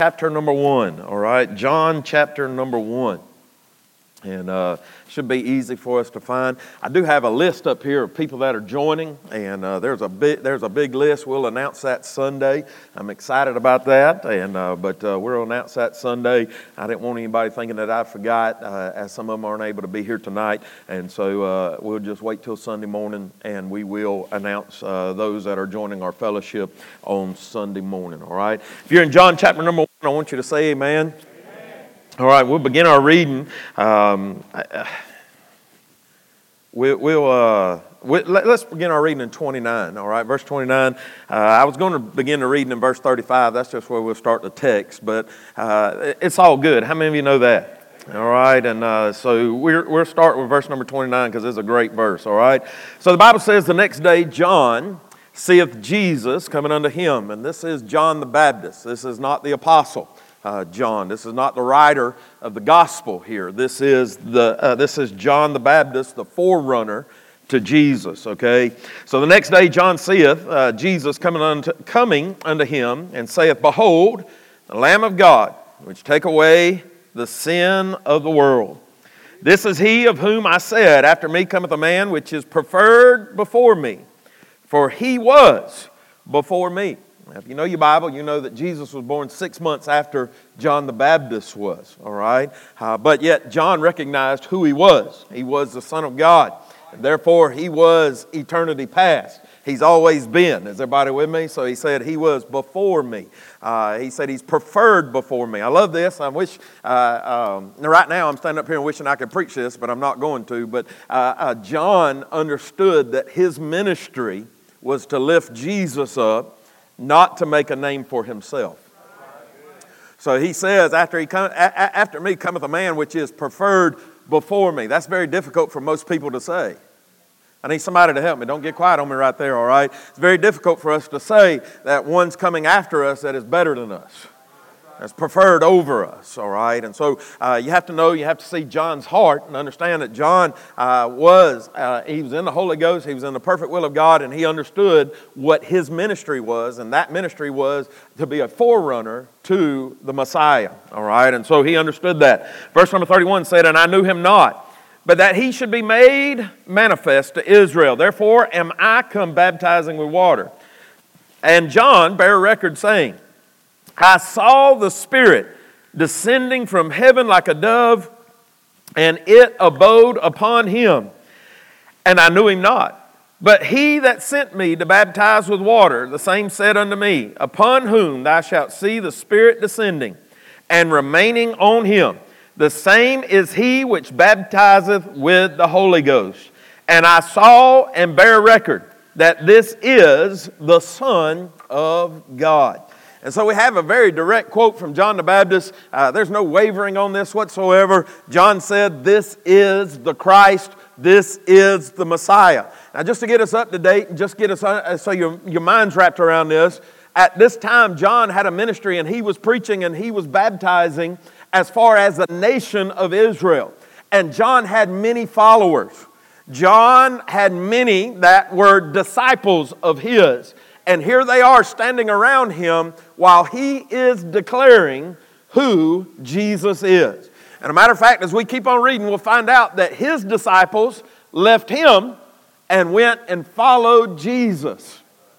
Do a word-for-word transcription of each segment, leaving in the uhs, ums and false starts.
Chapter number one, all right? John chapter number one. And uh, should be easy for us to find. I do have a list up here of people that are joining, and uh, there's a big there's a big list. We'll announce that Sunday. I'm excited about that, and uh, but uh, we'll announce that Sunday. I didn't want anybody thinking that I forgot, uh, as some of them aren't able to be here tonight, and so uh, we'll just wait till Sunday morning, and we will announce uh, those that are joining our fellowship on Sunday morning. All right. If you're in John chapter number one, I want you to say amen. All right, we'll begin our reading. Um, we, we'll uh, we, let, let's begin our reading in twenty-nine. All right, verse twenty-nine. Uh, I was going to begin the reading in verse thirty-five. That's just where we'll start the text, but uh, it's all good. How many of you know that? All right, and uh, so we're we're starting with verse number twenty-nine because it's a great verse. All right, so the Bible says the next day John seeth Jesus coming unto him, and this is John the Baptist. This is not the apostle. Uh, John. This is not the writer of the gospel here. This is the uh, this is John the Baptist, the forerunner to Jesus. Okay. So the next day John seeth uh, Jesus coming unto coming unto him, and saith, Behold, the Lamb of God, which take away the sin of the world. This is he of whom I said, After me cometh a man which is preferred before me, for he was before me. Now, if you know your Bible, you know that Jesus was born six months after John the Baptist was, all right? Uh, but yet John recognized who he was. He was the Son of God, and therefore he was eternity past. He's always been. Is everybody with me? So he said he was before me. Uh, he said he's preferred before me. I love this. I wish, uh, um, right now I'm standing up here and wishing I could preach this, but I'm not going to. But uh, uh, John understood that his ministry was to lift Jesus up, not to make a name for himself. So he says, after he come, after me cometh a man which is preferred before me. That's very difficult for most people to say. I need somebody to help me. Don't get quiet on me right there, all right? It's very difficult for us to say that one's coming after us that is better than us, that's preferred over us, all right? And so uh, you have to know, you have to see John's heart and understand that John uh, was, uh, he was in the Holy Ghost, he was in the perfect will of God, and he understood what his ministry was, and that ministry was to be a forerunner to the Messiah, all right? And so he understood that. Verse number thirty-one said, And I knew him not, but that he should be made manifest to Israel. Therefore am I come baptizing with water. And John bare record, saying, I saw the Spirit descending from heaven like a dove, and it abode upon him. And I knew him not. But he that sent me to baptize with water, the same said unto me, Upon whom thou shalt see the Spirit descending and remaining on him, the same is he which baptizeth with the Holy Ghost. And I saw and bear record that this is the Son of God. And so we have a very direct quote from John the Baptist. Uh, there's no wavering on this whatsoever. John said, this is the Christ. This is the Messiah. Now, just to get us up to date and just get us uh, so your, your mind's wrapped around this, at this time, John had a ministry and he was preaching and he was baptizing as far as the nation of Israel. And John had many followers. John had many that were disciples of his. And here they are standing around him while he is declaring who Jesus is. And a matter of fact, as we keep on reading, we'll find out that his disciples left him and went and followed Jesus.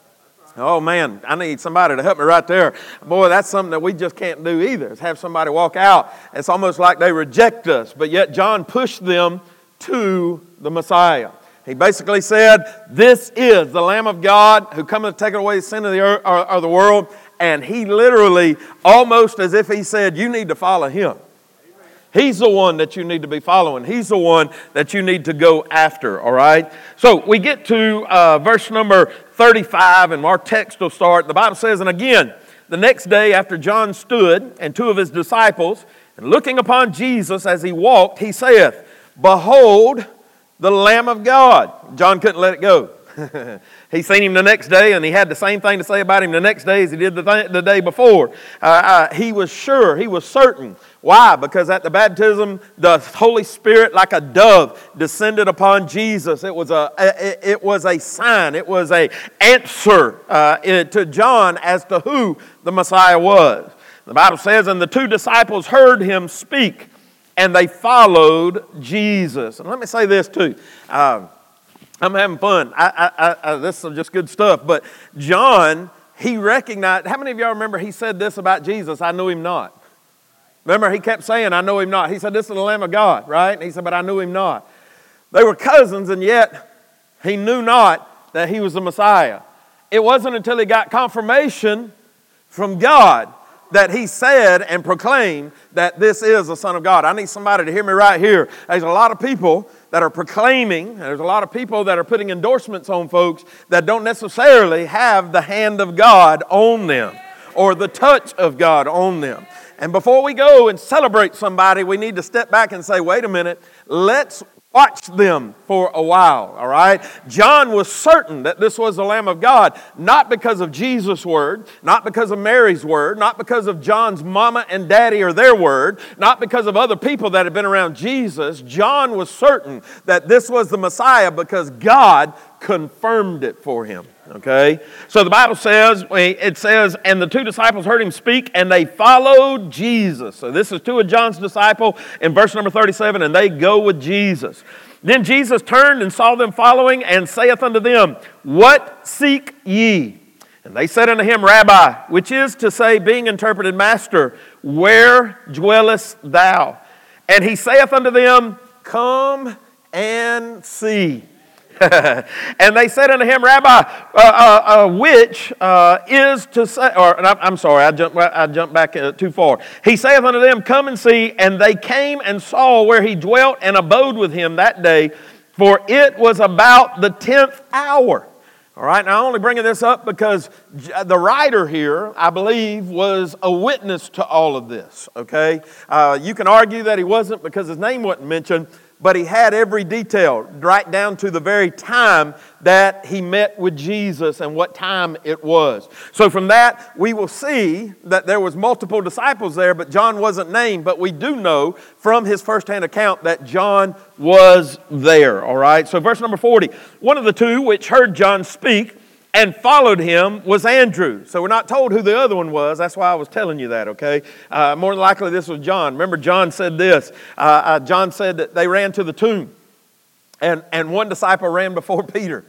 Oh man, I need somebody to help me right there. Boy, that's something that we just can't do either, is have somebody walk out. It's almost like they reject us, but yet John pushed them to the Messiah. He basically said, this is the Lamb of God who cometh to take away the sin of the, earth, or, or the world. And he literally, almost as if he said, you need to follow him. He's the one that you need to be following. He's the one that you need to go after, all right? So we get to uh, verse number thirty-five, and our text will start. The Bible says, And again, the next day after John stood, and two of his disciples, and looking upon Jesus as he walked, he saith, Behold, the Lamb of God. John couldn't let it go. He seen him the next day, and he had the same thing to say about him the next day as he did the, th- the day before. Uh, uh, he was sure, he was certain. Why? Because at the baptism, the Holy Spirit, like a dove, descended upon Jesus. It was a, it, it was a sign. It was an answer uh, to John as to who the Messiah was. The Bible says, and the two disciples heard him speak, and they followed Jesus. And let me say this too. Uh, I'm having fun. I, I, I, this is just good stuff. But John, he recognized, how many of y'all remember he said this about Jesus? I knew him not. Remember, he kept saying, I know him not. He said, this is the Lamb of God, right? And he said, but I knew him not. They were cousins, and yet he knew not that he was the Messiah. It wasn't until he got confirmation from God that he said and proclaimed that this is the Son of God. I need somebody to hear me right here. There's a lot of people that are proclaiming, there's a lot of people that are putting endorsements on folks that don't necessarily have the hand of God on them or the touch of God on them. And before we go and celebrate somebody, we need to step back and say, wait a minute, let's watch them for a while, all right? John was certain that this was the Lamb of God, not because of Jesus' word, not because of Mary's word, not because of John's mama and daddy or their word, not because of other people that had been around Jesus. John was certain that this was the Messiah because God confirmed it for him. Okay? So the Bible says, it says, and the two disciples heard him speak, and they followed Jesus. So this is two of John's disciples in verse number thirty-seven, and they go with Jesus. Then Jesus turned and saw them following, and saith unto them, what seek ye? And they said unto him, Rabbi, which is to say, being interpreted, Master, where dwellest thou? And he saith unto them, come and see. And they said unto him, Rabbi, uh, uh, uh, which uh, is to say, or I'm sorry, I jumped, I jumped back uh, too far. He saith unto them, come and see. And they came and saw where he dwelt and abode with him that day, for it was about the tenth hour. All right, now I'm only bringing this up because the writer here, I believe, was a witness to all of this, okay? Uh, you can argue that he wasn't because his name wasn't mentioned, but he had every detail right down to the very time that he met with Jesus and what time it was. So from that, we will see that there was multiple disciples there, but John wasn't named. But we do know from his firsthand account that John was there, all right? So verse number forty, one of the two which heard John speak and followed him was Andrew. So we're not told who the other one was. That's why I was telling you that, okay? Uh, more than likely this was John. Remember, John said this. Uh, uh, John said that they ran to the tomb. And, and one disciple ran before Peter.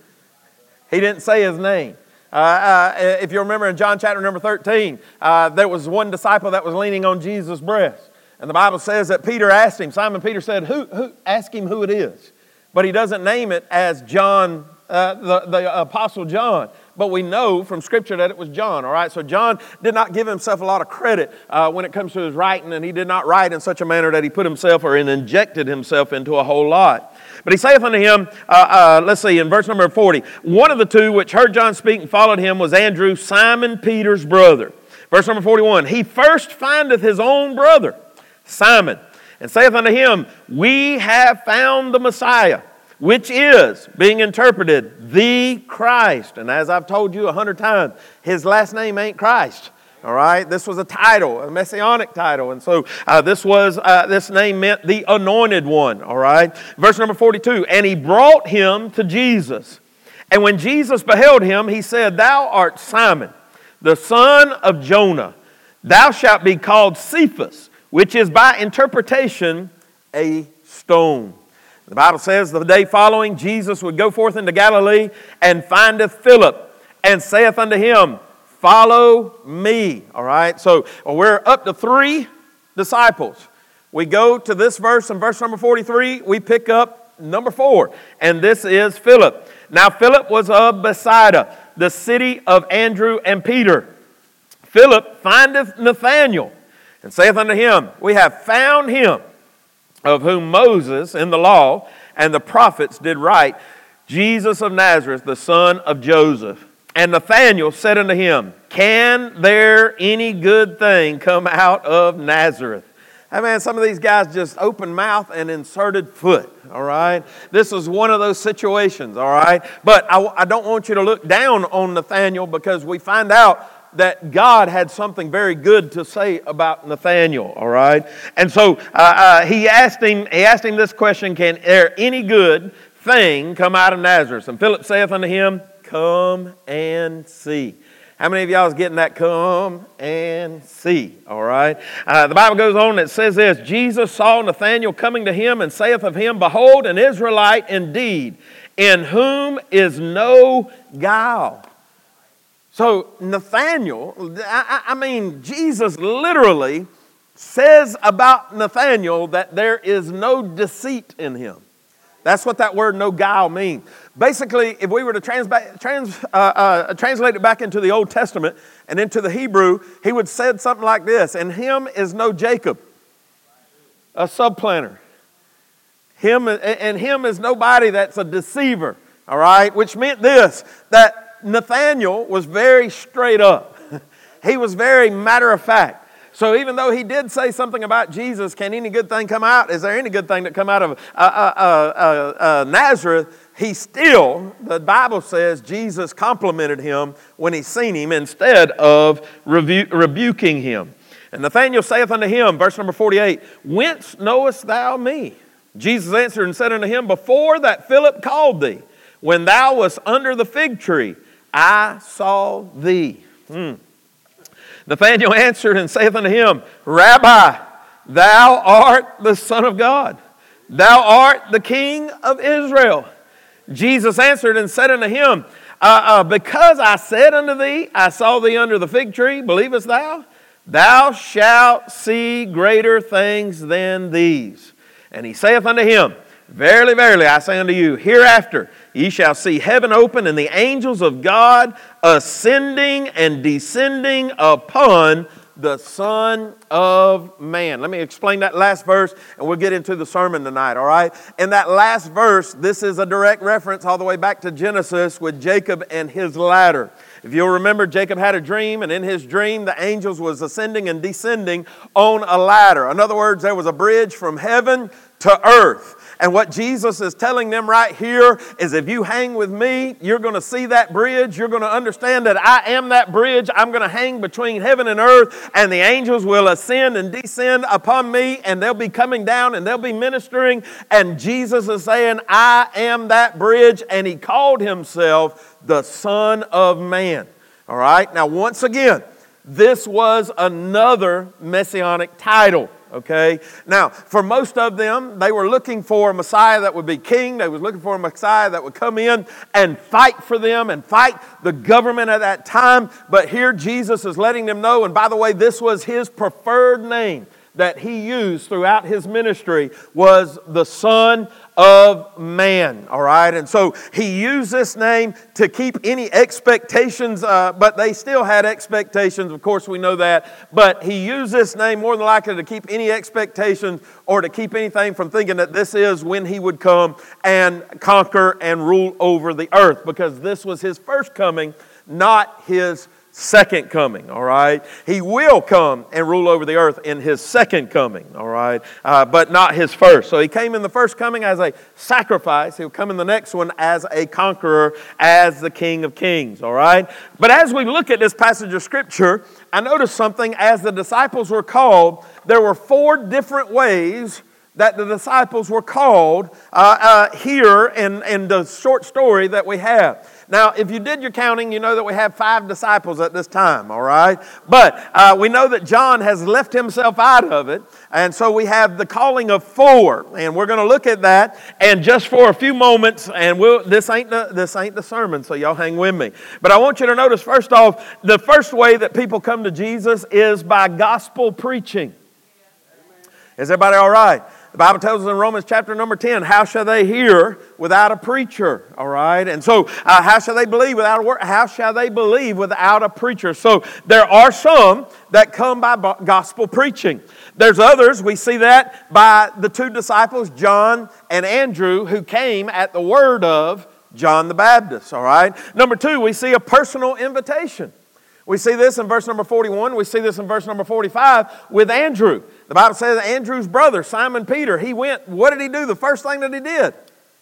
He didn't say his name. Uh, uh, if you remember in John chapter number thirteen, uh, there was one disciple that was leaning on Jesus' breast. And the Bible says that Peter asked him, Simon Peter said, who, who, ask him who it is. But he doesn't name it as John Uh, the, the Apostle John, but we know from Scripture that it was John, all right? So John did not give himself a lot of credit uh, when it comes to his writing, and he did not write in such a manner that he put himself or injected himself into a whole lot. But he saith unto him, uh, uh, let's see, in verse number forty, one of the two which heard John speak and followed him was Andrew, Simon Peter's brother. Verse number forty-one, he first findeth his own brother, Simon, and saith unto him, we have found the Messiah, which is, being interpreted, the Christ. And as I've told you a hundred times, his last name ain't Christ. All right, this was a title, a messianic title, and so uh, this was uh, this name meant the Anointed One. All right, verse number forty-two. And he brought him to Jesus, and when Jesus beheld him, he said, "Thou art Simon, the son of Jonah. Thou shalt be called Cephas, which is by interpretation a stone." The Bible says the day following, Jesus would go forth into Galilee and findeth Philip and saith unto him, follow me. All right, so we're up to three disciples. We go to this verse, in verse number forty-three, we pick up number four, and this is Philip. Now Philip was of Bethsaida, the city of Andrew and Peter. Philip findeth Nathanael and saith unto him, we have found him, of whom Moses in the law and the prophets did write, Jesus of Nazareth, the son of Joseph. And Nathanael said unto him, can there any good thing come out of Nazareth? Hey man, some of these guys just open mouth and inserted foot, all right? This is one of those situations, all right? But I, I don't want you to look down on Nathanael, because we find out that God had something very good to say about Nathanael, all right? And so uh, uh, he asked him, he asked him this question, can there any good thing come out of Nazareth? And Philip saith unto him, come and see. How many of y'all is getting that? Come and see, all right? Uh, the Bible goes on and it says this, Jesus saw Nathanael coming to him and saith of him, Behold, an Israelite indeed, in whom is no guile. So Nathanael, I, I mean, Jesus literally says about Nathanael that there is no deceit in him. That's what that word no guile means. Basically, if we were to trans, trans, uh, uh, translate it back into the Old Testament and into the Hebrew, he would say something like this, in him is no Jacob, a subplanter. Him, and him is nobody that's a deceiver, all right? Which meant this, that Nathanael was very straight up. He was very matter of fact. So even though he did say something about Jesus, can any good thing come out? Is there any good thing that come out of uh, uh, uh, uh, Nazareth? He still, the Bible says, Jesus complimented him when he seen him instead of rebu- rebuking him. And Nathanael saith unto him, verse number forty-eight, Whence knowest thou me? Jesus answered and said unto him, Before that Philip called thee, when thou wast under the fig tree, I saw thee. Hmm. Nathanael answered and saith unto him, Rabbi, thou art the Son of God. Thou art the King of Israel. Jesus answered and said unto him, uh, uh, Because I said unto thee, I saw thee under the fig tree, believest thou? Thou shalt see greater things than these. And he saith unto him, Verily, verily, I say unto you, hereafter ye shall see heaven open and the angels of God ascending and descending upon the Son of Man. Let me explain that last verse and we'll get into the sermon tonight, all right? In that last verse, this is a direct reference all the way back to Genesis with Jacob and his ladder. If you'll remember, Jacob had a dream, and in his dream, the angels was ascending and descending on a ladder. In other words, there was a bridge from heaven to earth. And what Jesus is telling them right here is if you hang with me, you're going to see that bridge. You're going to understand that I am that bridge. I'm going to hang between heaven and earth, and the angels will ascend and descend upon me, and they'll be coming down and they'll be ministering. And Jesus is saying, I am that bridge, and he called himself the Son of Man. All right? Now, once again, this was another messianic title. Okay? Now, for most of them, they were looking for a Messiah that would be king. They were looking for a Messiah that would come in and fight for them and fight the government at that time. But here Jesus is letting them know, and by the way, this was his preferred name that he used throughout his ministry, was the Son of Man, all right? And so he used this name to keep any expectations, uh, but they still had expectations, of course we know that, but he used this name more than likely to keep any expectations or to keep anything from thinking that this is when he would come and conquer and rule over the earth, because this was his first coming, not his second coming, all right? He will come and rule over the earth in his second coming, all right? Uh, but not his first. So he came in the first coming as a sacrifice. He'll come in the next one as a conqueror, as the King of Kings, all right? But as we look at this passage of Scripture, I noticed something. As the disciples were called, there were four different ways that the disciples were called uh, uh, here in, in the short story that we have. Now, if you did your counting, you know that we have five disciples at this time, all right? But uh, we know that John has left himself out of it, and so we have the calling of four, and we're going to look at that, and just for a few moments, and we'll, this ain't the, this ain't the sermon, so y'all hang with me. But I want you to notice, first off, the first way that people come to Jesus is by gospel preaching. Is everybody all right? The Bible tells us in Romans chapter number ten, how shall they hear without a preacher? All right. And so uh, how shall they believe without a word? How shall they believe without a preacher? So there are some that come by gospel preaching. There's others, we see that by the two disciples, John and Andrew, who came at the word of John the Baptist. All right. Number two, we see a personal invitation. We see this in verse number forty-one. We see this in verse number forty-five with Andrew. The Bible says that Andrew's brother, Simon Peter, he went, what did he do? The first thing that he did?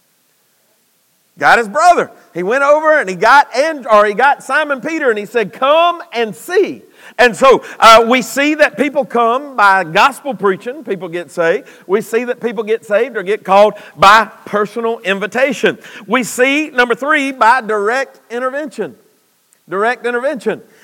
Got his brother. He went over and he got and or he got Simon Peter and he said, come and see. And so uh, we see that people come by gospel preaching, people get saved. We see that people get saved or get called by personal invitation. We see, number three, by direct intervention. Direct intervention.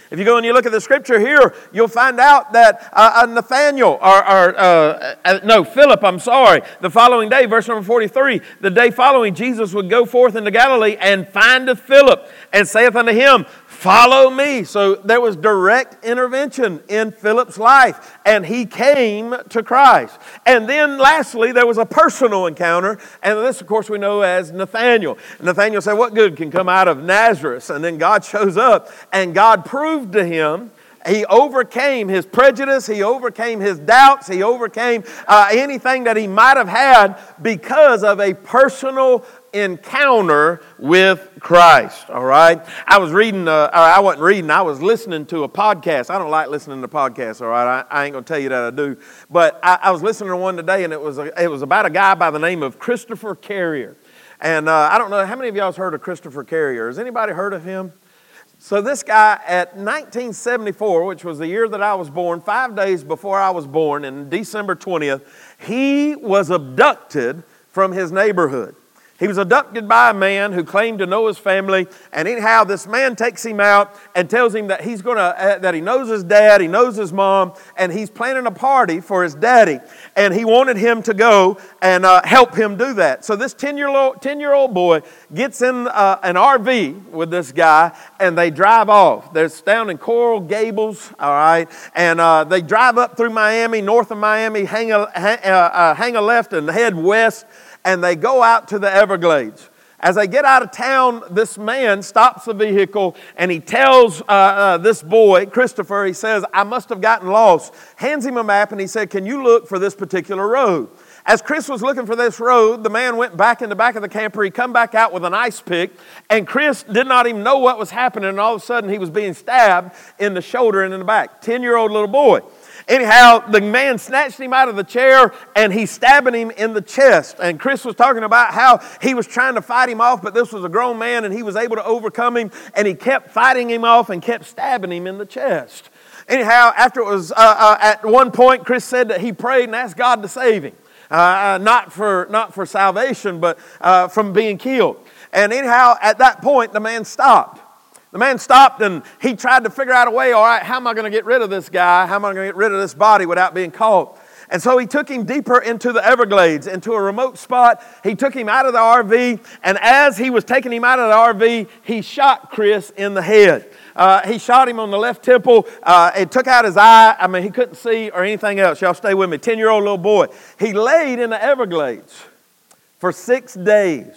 If you go and you look at the scripture here, you'll find out that uh, uh, Nathaniel, or, or uh, uh, no, Philip, I'm sorry, the following day, verse number forty-three, the day following, Jesus would go forth into Galilee and findeth Philip and saith unto him, follow me. So there was direct intervention in Philip's life, and he came to Christ. And then lastly, there was a personal encounter, and this, of course, we know as Nathaniel. Nathaniel said, what good can come out of Nazareth? And then God shows up, and God proved to him, he overcame his prejudice, he overcame his doubts, he overcame uh, anything that he might have had because of a personal encounter with Christ. All right. I was reading, uh, or I wasn't reading, I was listening to a podcast. I don't like listening to podcasts. All right. I, I ain't going to tell you that I do. But I, I was listening to one today, and it was, a, it was about a guy by the name of Christopher Carrier. And uh, I don't know, how many of y'all have heard of Christopher Carrier? Has anybody heard of him? So this guy at nineteen seventy-four, which was the year that I was born, five days before I was born, in December twentieth, he was abducted from his neighborhood. He was abducted by a man who claimed to know his family, and anyhow, this man takes him out and tells him that he's going to uh, that he knows his dad, he knows his mom, and he's planning a party for his daddy, and he wanted him to go and uh, help him do that. So this ten-year-old boy gets in uh, an R V with this guy, and they drive off. They're down in Coral Gables, all right, and uh, they drive up through Miami, north of Miami, hang a, hang, uh, uh, hang a left and head west, and they go out to the Everglades. As they get out of town, this man stops the vehicle and he tells uh, uh, this boy, Christopher, he says, I must have gotten lost. Hands him a map and he said, can you look for this particular road? As Chris was looking for this road, the man went back in the back of the camper. He come back out with an ice pick, and Chris did not even know what was happening, and all of a sudden he was being stabbed in the shoulder and in the back. ten-year-old little boy. Anyhow, the man snatched him out of the chair and he's stabbing him in the chest. And Chris was talking about how he was trying to fight him off, but this was a grown man and he was able to overcome him, and he kept fighting him off and kept stabbing him in the chest. Anyhow, after it was, uh, uh, at one point, Chris said that he prayed and asked God to save him. Uh, not for not for salvation, but uh, from being killed. And anyhow, at that point, the man stopped. The man stopped and he tried to figure out a way, all right, how am I going to get rid of this guy? How am I going to get rid of this body without being caught? And so he took him deeper into the Everglades, into a remote spot. He took him out of the R V, and as he was taking him out of the R V, he shot Chris in the head. Uh, he shot him on the left temple. Uh, it took out his eye. I mean, he couldn't see or anything else. Y'all stay with me. ten-year-old little boy. He laid in the Everglades for six days.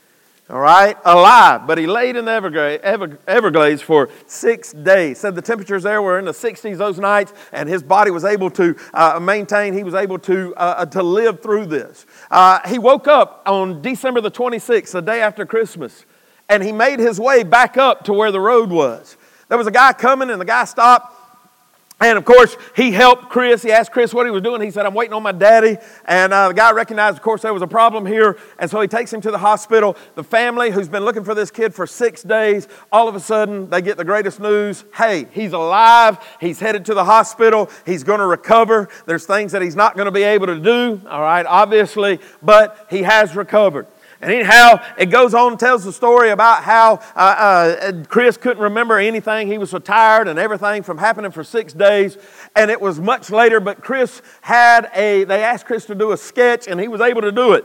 All right, alive, but he laid in the Everglades for six days. Said the temperatures there were in the sixties those nights, and his body was able to uh, maintain, he was able to uh, to live through this. Uh, he woke up on December the twenty-sixth, the day after Christmas, and he made his way back up to where the road was. There was a guy coming, and the guy stopped. And, of course, he helped Chris. He asked Chris what he was doing. He said, I'm waiting on my daddy. And uh, the guy recognized, of course, there was a problem here. And so he takes him to the hospital. The family, who's been looking for this kid for six days, all of a sudden, they get the greatest news. Hey, he's alive. He's headed to the hospital. He's going to recover. There's things that he's not going to be able to do, all right, obviously, but he has recovered. And anyhow, it goes on and tells the story about how uh, uh, Chris couldn't remember anything. He was so tired and everything from happening for six days. And it was much later, but Chris had a, they asked Chris to do a sketch, and he was able to do it.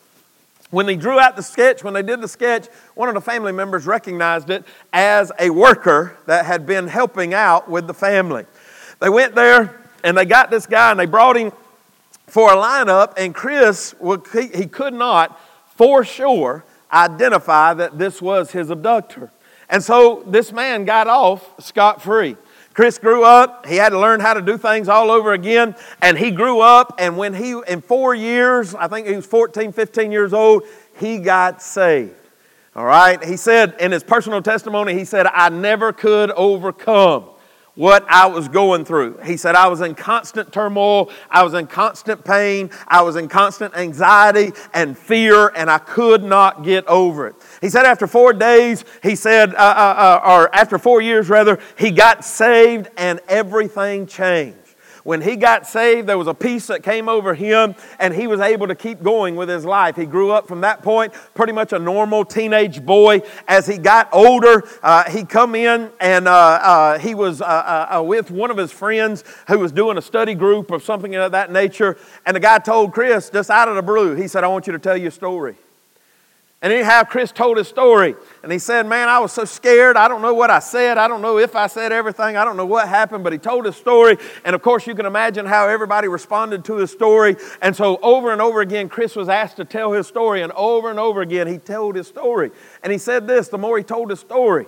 When they drew out the sketch, when they did the sketch, one of the family members recognized it as a worker that had been helping out with the family. They went there, and they got this guy, and they brought him for a lineup, and Chris, he, he could not for sure identify that this was his abductor. And so this man got off scot-free. Chris grew up. He had to learn how to do things all over again. And he grew up, and when he, in four years, I think he was fourteen, fifteen years old, he got saved. All right? He said in his personal testimony, he said, I never could overcome what I was going through. He said, I was in constant turmoil. I was in constant pain. I was in constant anxiety and fear, and I could not get over it. He said after four days, he said, uh, uh, uh, or after four years rather, he got saved and everything changed. When he got saved, there was a peace that came over him, and he was able to keep going with his life. He grew up from that point, pretty much a normal teenage boy. As he got older, uh, he come in, and uh, uh, he was uh, uh, uh, with one of his friends who was doing a study group or something of that nature, and the guy told Chris, just out of the blue, he said, I want you to tell your story. And anyhow, Chris told his story, and he said, man, I was so scared. I don't know what I said. I don't know if I said everything. I don't know what happened, but he told his story. And of course, you can imagine how everybody responded to his story. And so over and over again, Chris was asked to tell his story, and over and over again, he told his story. And he said this, the more he told his story,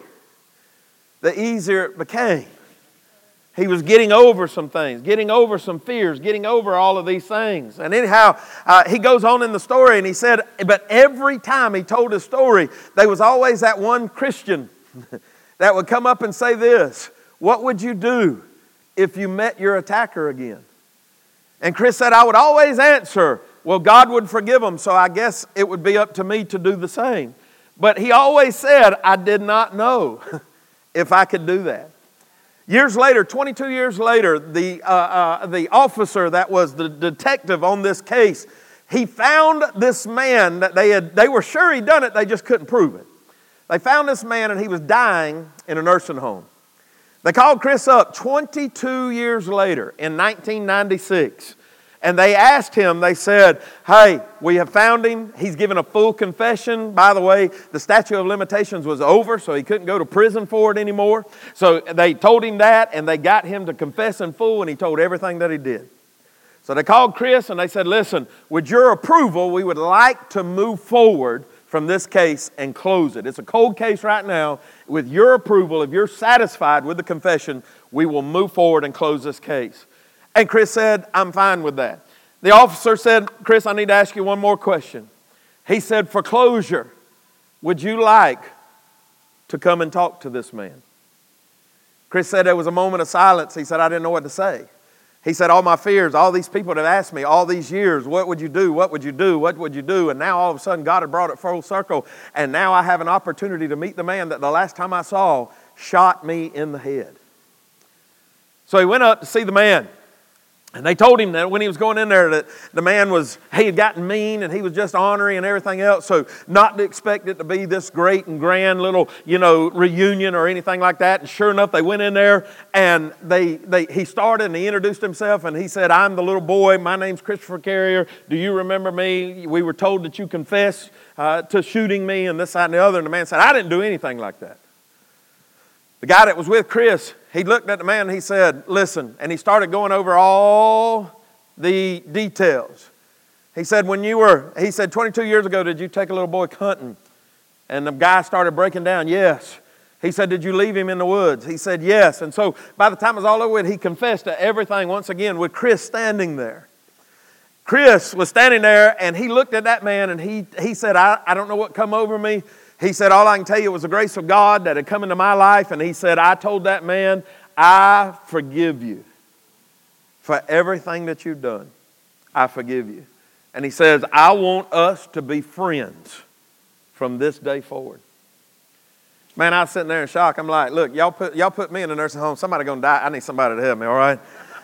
the easier it became. He was getting over some things, getting over some fears, getting over all of these things. And anyhow, uh, he goes on in the story and he said, but every time he told his story, there was always that one Christian that would come up and say this, what would you do if you met your attacker again? And Chris said, I would always answer, well, God would forgive them, so I guess it would be up to me to do the same. But he always said, I did not know if I could do that. Years later, twenty-two years later, the, uh, uh, the officer that was the detective on this case, he found this man that they had, they were sure he'd done it, they just couldn't prove it. They found this man and he was dying in a nursing home. They called Chris up twenty-two years later in nineteen ninety-six. And they asked him, they said, hey, we have found him. He's given a full confession. By the way, the statute of limitations was over, so he couldn't go to prison for it anymore. So they told him that, and they got him to confess in full, and he told everything that he did. So they called Chris, and they said, listen, with your approval, we would like to move forward from this case and close it. It's a cold case right now. With your approval, if you're satisfied with the confession, we will move forward and close this case. And Chris said, I'm fine with that. The officer said, Chris, I need to ask you one more question. He said, for closure, would you like to come and talk to this man? Chris said there was a moment of silence. He said, I didn't know what to say. He said, all my fears, all these people have asked me all these years, what would you do? What would you do? What would you do? And now all of a sudden God had brought it full circle. And now I have an opportunity to meet the man that the last time I saw shot me in the head. So he went up to see the man. And they told him that when he was going in there that the man was, he had gotten mean and he was just ornery and everything else. So not to expect it to be this great and grand little, you know, reunion or anything like that. And sure enough, they went in there and they, they he started and he introduced himself and he said, I'm the little boy. My name's Christopher Carrier. Do you remember me? We were told that you confessed uh, to shooting me and this, that, and the other. And the man said, I didn't do anything like that. The guy that was with Chris, he looked at the man and he said, listen, and he started going over all the details. He said, when you were, he said, twenty-two years ago, did you take a little boy hunting? And the guy started breaking down, yes. He said, did you leave him in the woods? He said, yes. And so by the time it was all over with, he confessed to everything once again with Chris standing there. Chris was standing there and he looked at that man and he, he said, I, I don't know what come over me. He said, all I can tell you was the grace of God that had come into my life. And he said, I told that man, I forgive you for everything that you've done. I forgive you. And he says, I want us to be friends from this day forward. Man, I was sitting there in shock. I'm like, look, y'all put, y'all put me in a nursing home. Somebody going to die. I need somebody to help me, all right?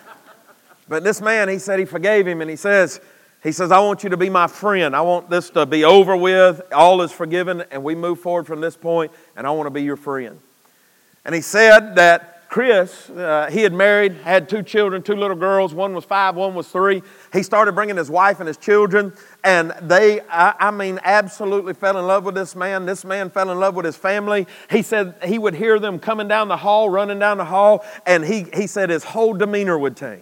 But this man, he said he forgave him. And he says, He says, I want you to be my friend. I want this to be over with. All is forgiven, and we move forward from this point, and I want to be your friend. And he said that Chris, uh, he had married, had two children, two little girls. One was five, one was three. He started bringing his wife and his children, and they, I, I mean, absolutely fell in love with this man. This man fell in love with his family. He said he would hear them coming down the hall, running down the hall, and he, he said his whole demeanor would change.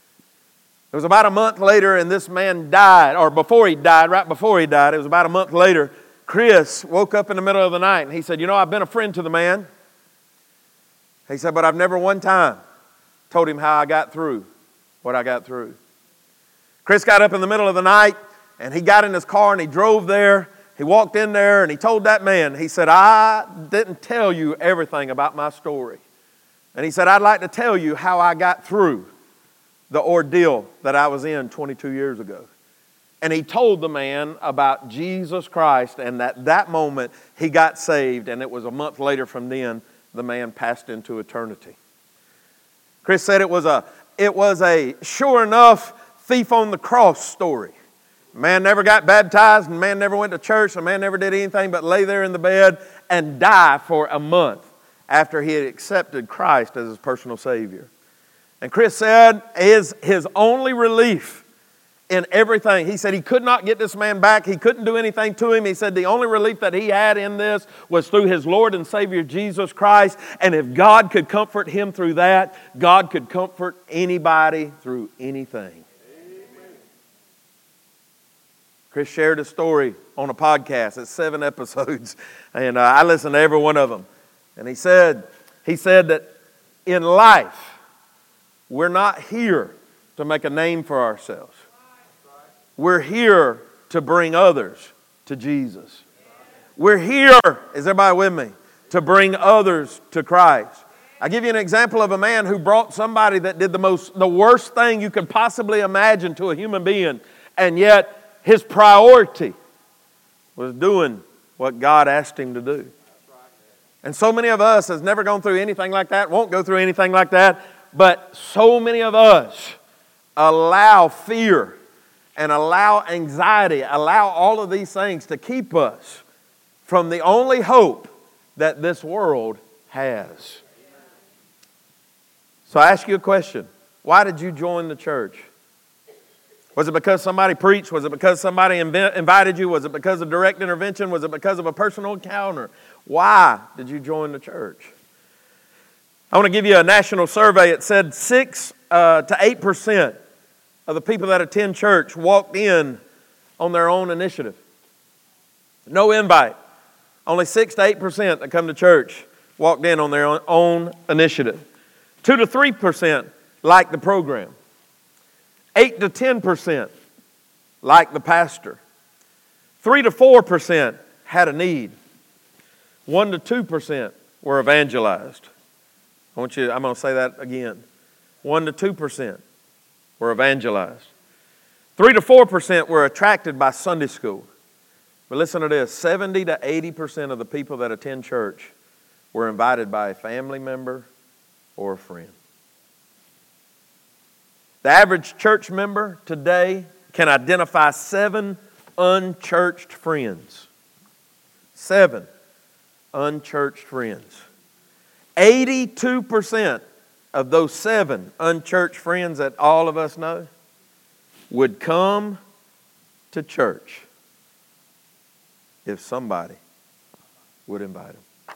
It was about a month later, and this man died, or before he died, right before he died, it was about a month later, Chris woke up in the middle of the night, and he said, you know, I've been a friend to the man. He said, but I've never one time told him how I got through what I got through. Chris got up in the middle of the night, and he got in his car, and he drove there. He walked in there, and he told that man, he said, I didn't tell you everything about my story. And he said, I'd like to tell you how I got through the ordeal that I was in twenty-two years ago. And he told the man about Jesus Christ, and at that moment he got saved, and it was a month later from then the man passed into eternity. Chris said it was a it was a sure enough thief on the cross story. Man never got baptized, and man never went to church, and man never did anything but lay there in the bed and die for a month after he had accepted Christ as his personal Savior. And Chris said his, his only relief in everything, he said he could not get this man back. He couldn't do anything to him. He said the only relief that he had in this was through his Lord and Savior Jesus Christ. And if God could comfort him through that, God could comfort anybody through anything. Chris shared a story on a podcast. It's seven episodes, and uh, I listened to every one of them. And he said, he said that in life, we're not here to make a name for ourselves. We're here to bring others to Jesus. We're here, is everybody with me, to bring others to Christ. I'll give you an example of a man who brought somebody that did the most, the worst thing you could possibly imagine to a human being, and yet his priority was doing what God asked him to do. And so many of us has never gone through anything like that, won't go through anything like that, but so many of us allow fear and allow anxiety, allow all of these things to keep us from the only hope that this world has. So I ask you a question. Why did you join the church? Was it because somebody preached? Was it because somebody inv- invited you? Was it because of direct intervention? Was it because of a personal encounter? Why did you join the church? I want to give you a national survey. It said six uh, to eight percent of the people that attend church walked in on their own initiative. No invite. Only six to eight percent that come to church walked in on their own, own initiative. Two to three percent liked the program. Eight to ten percent liked the pastor. Three to four percent had a need. One to two percent were evangelized. I want you. I'm going to say that again. One to two percent were evangelized. Three to four percent were attracted by Sunday school. But listen to this: seventy to eighty percent of the people that attend church were invited by a family member or a friend. The average church member today can identify seven unchurched friends. Seven unchurched friends. eighty-two percent of those seven unchurched friends that all of us know would come to church if somebody would invite them.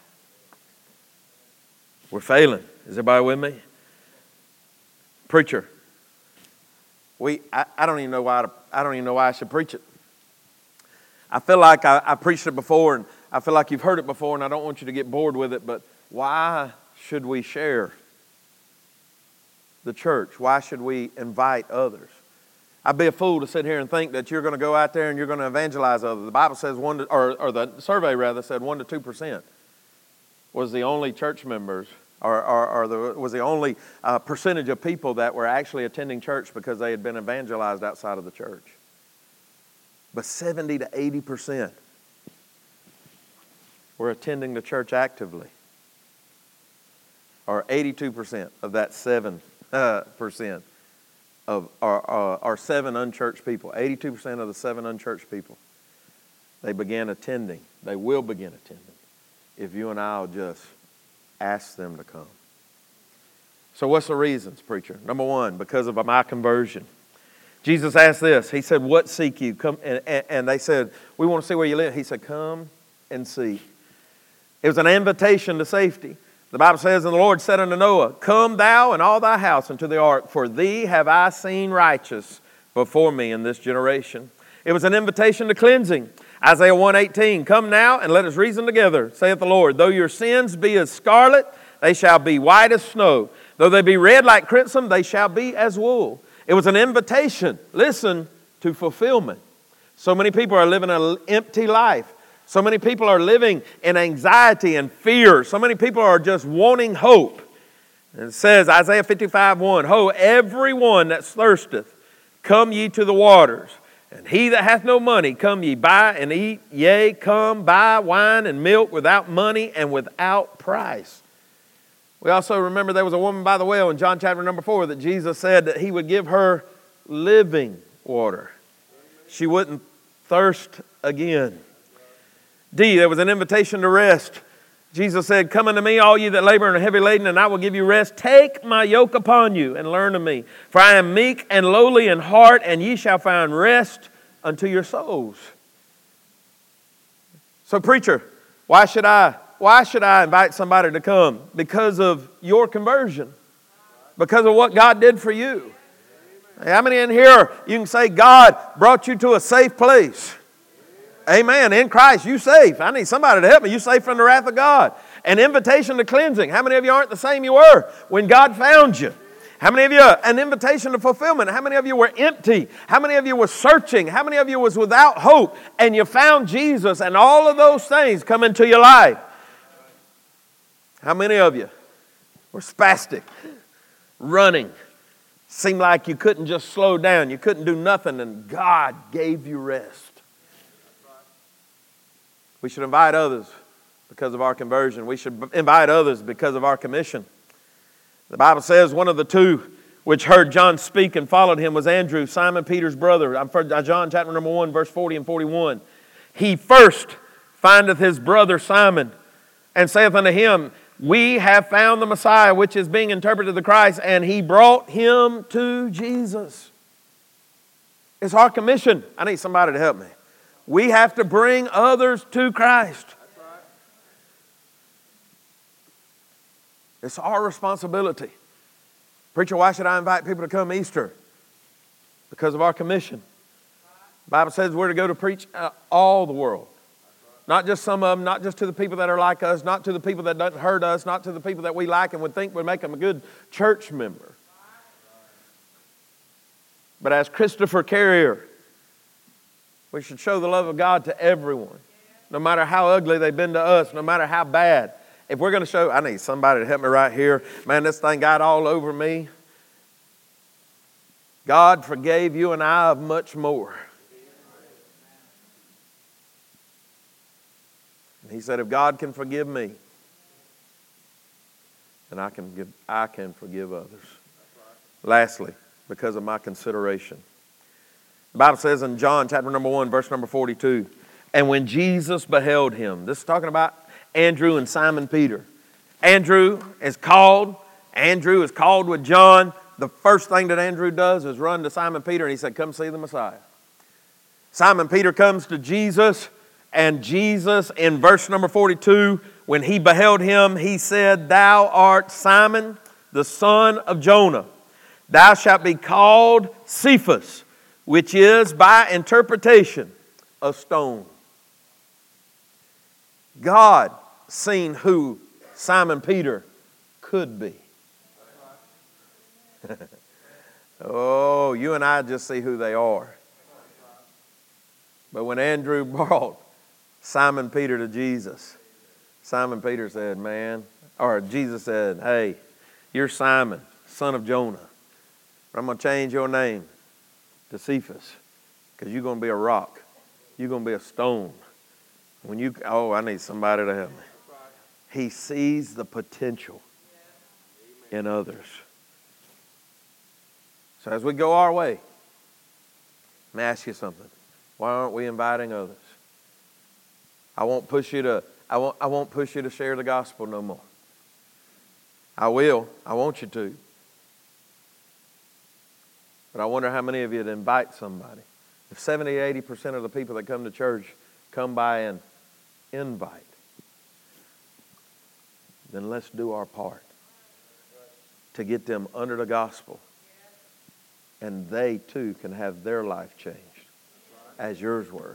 We're failing. Is everybody with me? Preacher, we I, I don't even know why to, I don't even know why I should preach it. I feel like I, I preached it before, and I feel like you've heard it before, and I don't want you to get bored with it, but why should we share the church? Why should we invite others? I'd be a fool to sit here and think that you're going to go out there and you're going to evangelize others. The Bible says one, to, or, or the survey rather said one to two percent was the only church members, or, or, or the, was the only uh, percentage of people that were actually attending church because they had been evangelized outside of the church. But seventy to eighty percent were attending the church actively. Or eighty-two percent of that seven percent of our, our, our seven unchurched people. eighty-two percent of the seven unchurched people. They began attending. They will begin attending if you and I will just ask them to come. So what's the reasons, preacher? Number one, because of my conversion. Jesus asked this. He said, what seek you? Come, and, and they said, we want to see where you live. He said, come and see. It was an invitation to safety. The Bible says, and the Lord said unto Noah, come thou and all thy house into the ark, for thee have I seen righteous before me in this generation. It was an invitation to cleansing. Isaiah one eighteen, come now and let us reason together, saith the Lord. Though your sins be as scarlet, they shall be white as snow. Though they be red like crimson, they shall be as wool. It was an invitation, listen, to fulfillment. So many people are living an empty life. So many people are living in anxiety and fear. So many people are just wanting hope. And it says, Isaiah fifty-five one, ho, everyone that thirsteth, come ye to the waters. And he that hath no money, come ye buy and eat. Yea, come buy wine and milk without money and without price. We also remember there was a woman by the well in John chapter number four that Jesus said that He would give her living water. She wouldn't thirst again. D, there was an invitation to rest. Jesus said, "Come unto me, all ye that labor and are heavy laden, and I will give you rest. Take my yoke upon you and learn of me. For I am meek and lowly in heart, and ye shall find rest unto your souls." So preacher, why should I, why should I invite somebody to come? Because of your conversion. Because of what God did for you. How many in here, you can say God brought you to a safe place? Amen. In Christ, you safe. I need somebody to help me. You safe from the wrath of God. An invitation to cleansing. How many of you aren't the same you were when God found you? How many of you, an invitation to fulfillment? How many of you were empty? How many of you were searching? How many of you was without hope? And you found Jesus and all of those things come into your life. How many of you were spastic, running? Seemed like you couldn't just slow down. You couldn't do nothing, and God gave you rest. We should invite others because of our conversion. We should invite others because of our commission. The Bible says one of the two which heard John speak and followed him was Andrew, Simon Peter's brother. I'm for John chapter number one, verse forty and forty-one. He first findeth his brother Simon and saith unto him, "We have found the Messiah," which is being interpreted the Christ, and he brought him to Jesus. It's our commission. I need somebody to help me. We have to bring others to Christ. It's our responsibility. Preacher, why should I invite people to come Easter? Because of our commission. The Bible says we're to go to preach all the world. Not just some of them, not just to the people that are like us, not to the people that don't hurt us, not to the people that we like and would think would make them a good church member. But as Christopher Carrier, we should show the love of God to everyone, no matter how ugly they've been to us, no matter how bad. If we're going to show, I need somebody to help me right here. Man, this thing got all over me. God forgave you and I of much more. And He said, if God can forgive me, then I can give, I can forgive others. Lastly, because of my consideration. The Bible says in John chapter number one, verse number forty-two, and when Jesus beheld him, this is talking about Andrew and Simon Peter. Andrew is called. Andrew is called with John. The first thing that Andrew does is run to Simon Peter and he said, come see the Messiah. Simon Peter comes to Jesus, and Jesus in verse number forty-two, when he beheld him, he said, thou art Simon, the son of Jonah. Thou shalt be called Cephas, which is by interpretation a stone. God seen who Simon Peter could be. Oh, you and I just see who they are. But when Andrew brought Simon Peter to Jesus, Simon Peter said, man, or Jesus said, hey, you're Simon, son of Jonah. I'm going to change your name to Cephas because you're going to be a rock. You're going to be a stone. When you, oh, I need somebody to help me. He sees the potential in others. So as we go our way, let me ask you something. Why aren't we inviting others? I won't push you to, I won't, I won't push you to share the gospel no more. I will. I want you to. But I wonder how many of you would invite somebody. If seventy, eighty percent of the people that come to church come by and invite, then let's do our part to get them under the gospel. And they too can have their life changed as yours was.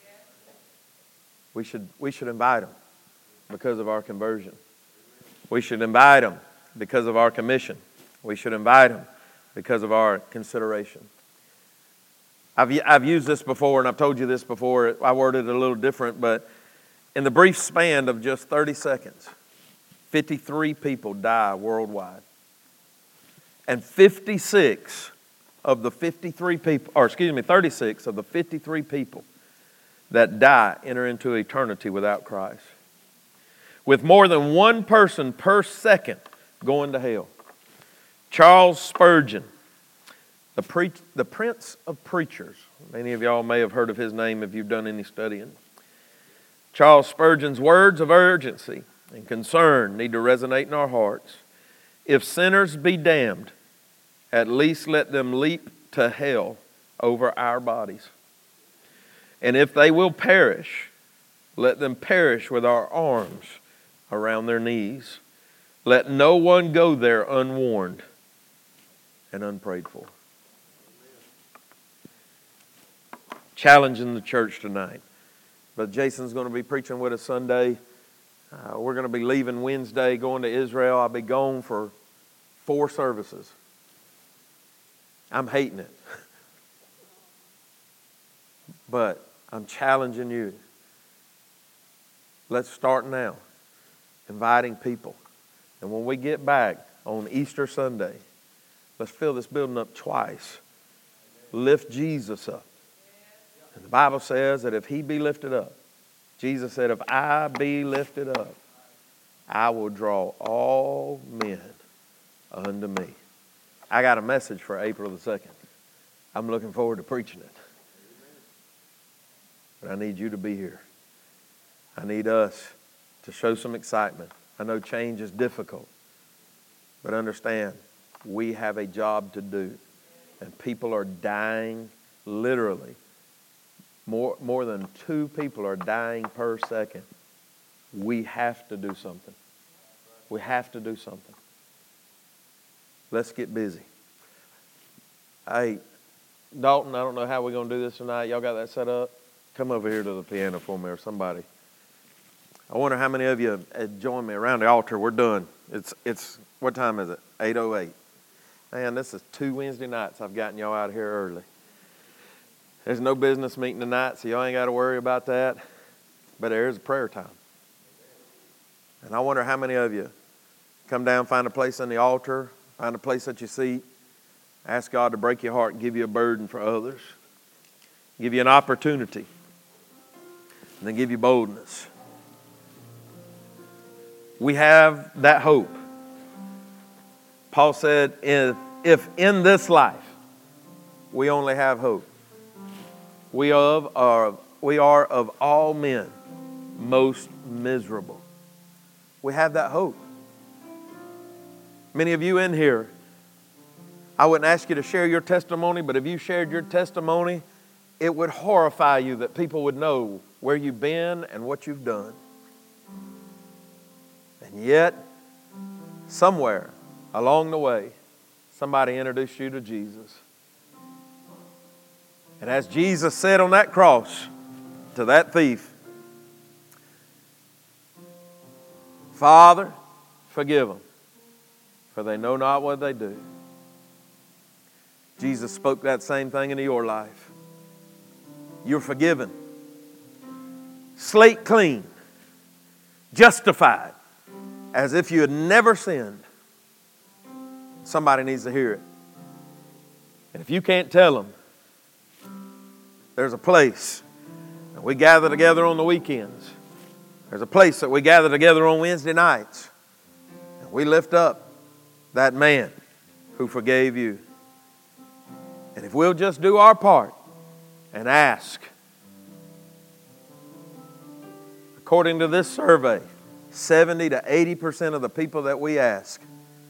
We should, we should invite them because of our conversion. We should invite them because of our commission. We should invite them because of our consideration. I've, I've used this before, and I've told you this before. I worded it a little different, but in the brief span of just thirty seconds, fifty-three people die worldwide. And fifty-six of the fifty-three people, or excuse me, thirty-six of the fifty-three people that die enter into eternity without Christ. With more than one person per second going to hell. Charles Spurgeon, the, pre- the Prince of Preachers. Many of y'all may have heard of his name if you've done any studying. Charles Spurgeon's words of urgency and concern need to resonate in our hearts. If sinners be damned, at least let them leap to hell over our bodies. And if they will perish, let them perish with our arms around their knees. Let no one go there unwarned and unprayed for. Challenging the church tonight. But Jason's going to be preaching with us Sunday. Uh, we're going to be leaving Wednesday, going to Israel. I'll be gone for four services. I'm hating it. But I'm challenging you. Let's start now, inviting people. And when we get back on Easter Sunday, let's fill this building up twice. Lift Jesus up. And the Bible says that if He be lifted up, Jesus said, if I be lifted up, I will draw all men unto me. I got a message for April the second. I'm looking forward to preaching it. But I need you to be here. I need us to show some excitement. I know change is difficult, but understand, we have a job to do. And people are dying literally. More, more than two people are dying per second. We have to do something. We have to do something. Let's get busy. Hey, Dalton, I don't know how we're going to do this tonight. Y'all got that set up? Come over here to the piano for me or somebody. I wonder how many of you had joined me around the altar. We're done. It's, it's what time is it? eight oh eight. Man, this is two Wednesday nights I've gotten y'all out of here early. There's no business meeting tonight, so y'all ain't got to worry about that. But there is a prayer time. And I wonder how many of you come down, find a place on the altar, find a place at your seat, ask God to break your heart and give you a burden for others, give you an opportunity, and then give you boldness. We have that hope. Paul said, if, if in this life we only have hope, we, of are, we are of all men most miserable. We have that hope. Many of you in here, I wouldn't ask you to share your testimony, but if you shared your testimony, it would horrify you that people would know where you've been and what you've done. And yet, somewhere along the way, somebody introduced you to Jesus. And as Jesus said on that cross to that thief, Father, forgive them, for they know not what they do. Jesus spoke that same thing into your life. You're forgiven, slate clean, justified, as if you had never sinned. Somebody needs to hear it. And if you can't tell them, there's a place that we gather together on the weekends. There's a place that we gather together on Wednesday nights. And we lift up that man who forgave you. And if we'll just do our part and ask, according to this survey, seventy to eighty percent of the people that we ask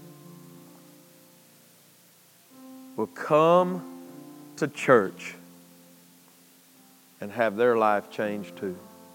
will come to church and have their life changed too.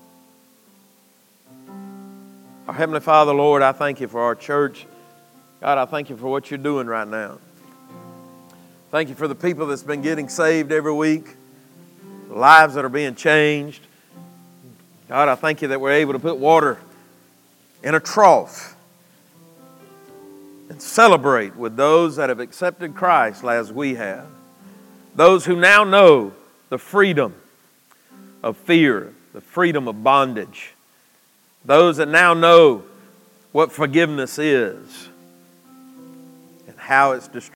Our Heavenly Father, Lord, I thank you for our church. God, I thank you for what you're doing right now. Thank you for the people that's been getting saved every week, the lives that are being changed. God, I thank you that we're able to put water in a trough and celebrate with those that have accepted Christ as we have. Those who now know the freedom of fear, the freedom of bondage. Those that now know what forgiveness is and how it's distributed.